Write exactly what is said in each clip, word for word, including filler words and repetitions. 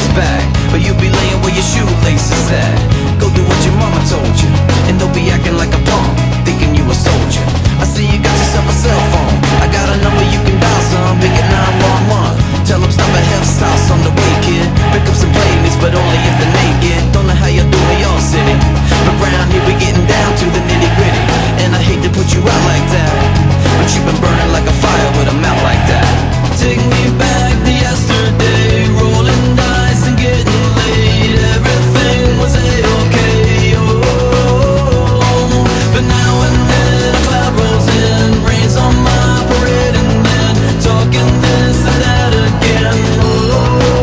back, but you'll be laying where your shoelaces at. Go do what your mama told you, and don't be acting like a punk, thinking you a soldier. I see you got yourself a cell phone. I got a number you can dial some. Pick it nine one one. Tell them stop at Hef's house on the way, kid. Pick up some playlists, but only if they're naked. Don't know how you do in your city, but round here we getting down to the nitty gritty. And I hate to put you out like that, but you've been burning like a fire with a mouth like that. Take me back to yesterday, rolling dice and getting laid. Everything was a-okay, oh. But now and then a cloud rolls in, rains on my parade, and then talking this and that again, oh.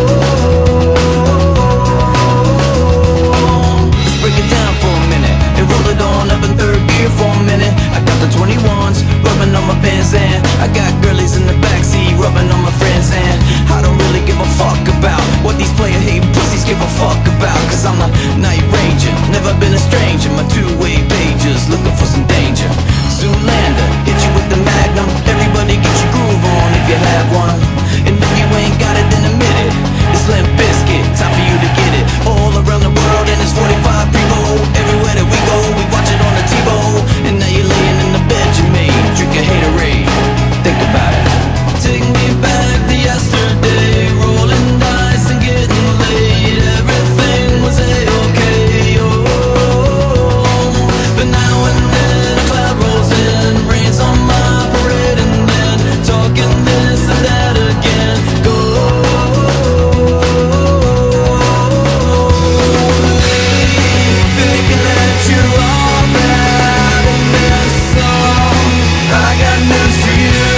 Let's break it down for a minute and roll it on up in third gear for a minute. I got the twenty-ones rubbing on my Vans, and I got girlies in the backseat rubbing on my friends, and I don't really give a fuck about what these player hate pussies give a fuck about. Cause I'm the night ranger, never been a stranger. My two-way pages looking for some danger. Zoolander, hit you with the magnum. Everybody get your groove on if you have one, and if you ain't got it then admit it. It's Limp Bizkit, time for you to get it. All around the world and it's forty-five pre-roll. Everywhere that we go, we watch it on the TiVo. And now you're laying in the bed you made, drinking haterade. Think about it. Take me back to yesterday, rolling dice and getting laid. Everything was a-okay, oh. But now and then a cloud rolls in, rains on my parade, and then talking this and that again. Go. Thinking that you're all that in this song. I got news for you.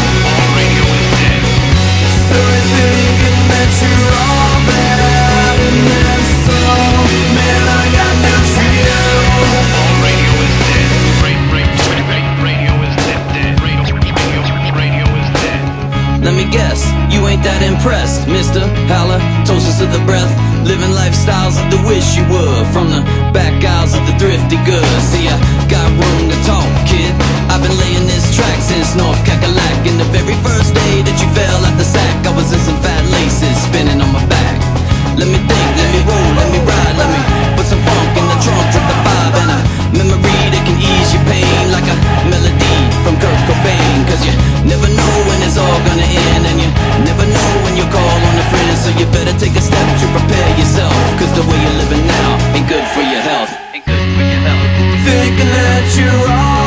So you're thinking that you're all that in this song. Man, I got news for you. All radio is dead. Radio is dead. Dead. Radio is dead. Let me guess, you ain't that impressed, mister. Holla, toasters of the breath, living lifestyles of the wish you would, from the back aisles of the thrifty goods. See, I got room to talk, kid. I've been laying this track since North Cackalack, and the very first day that you fell out the sack, I was in some fat laces spinning on my back. Let me think, let me roll, let me ride, let me put some funk in the trunk, drop the vibe, and a memory that can ease your pain like a melody from Kurt Cobain. Cause you never know when it's all gonna end, and you never know when you call on a friend. So you better take a step to prepare yourself, cause the way you're living now ain't good for your health. Ain't good for your health. Thinking that you're all